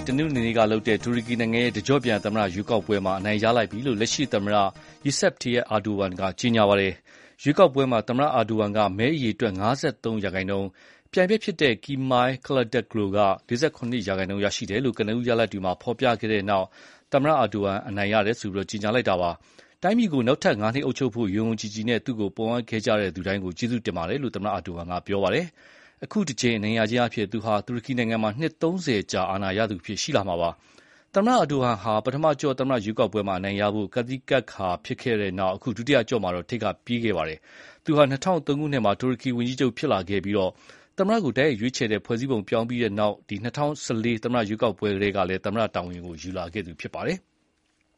တနင်္ဂနွေနေ့ကလုပ်တဲ့တူရကီနိုင်ငံရဲ့တကျော့ပြန်သမ္မတရွေးကောက်ပွဲမှာအနိုင်ရလိုက်ပြီလို့လက်ရှိသမ္မတ Recep Tayyip Erdogan ကကြေညာပါတယ်။ရွေးကောက်ပွဲမှာသမ္မတ Erdogan ကမဲအရေအတွက်53%ပြိုင်ဘက်ဖြစ်တဲ့ Kemal Kılıçdaroğlu က48%ရရှိတယ်လို့ကနဦးရလဒ်တွေမှာဖော်ပြခဲ့တဲ့နောက်သမ္မတ Erdogan အနိုင်ရတယ်ဆိုပြီးကြေညာလိုက်တာပါ။တိုင်းပြည်ကိုနောက်ထပ်5နှစ်အုပ်ချုပ်ဖို့ယုံယုံကြည်ကြည်နဲ့သူ့ကိုပုံအပ်ခဲ့ကြတဲ့သူတိုင်းကိုကျေးဇူးတင်ပါတယ်လို့သမ္မတ Erdogan ကပြောပါတယ်။အခုတစ်ကြိမ်အနိုင်ရခြင်းအဖြစ်သူဟာတူရကီနိုင်ငံမှာနှစ်30ကြာအာဏာရသူအဖြစ်ရှိလာမှာပါ။သမ္မတ Erdogan ဟာပထမကြော့သမ္မတရွေးကောက်ပွဲမှာအနိုင်ရဖို့ကတိကတ်ခါဖြစ်ခဲ့တဲ့နောက်အခုဒုတိယကြော့မှာတော့ထိပ်ကပြေးခဲ့ပါတယ်။သူဟာ2003ခုနှစ်မှာတူရကီဝန်ကြီးချုပ်ဖြစ်လာခဲ့ပြီးသမ္မတကိုတိုက်ရိုက်ရွေးချယ်တဲ့ဖွဲ့စည်းပုံပြောင်းပြီးတဲ့နောက်2014သမ္မတရွေးကောက်ပွဲကတည်းကလည်းသမ္မတတာဝန်ကိုယူလာခဲ့သူဖြစ်ပါတယ်။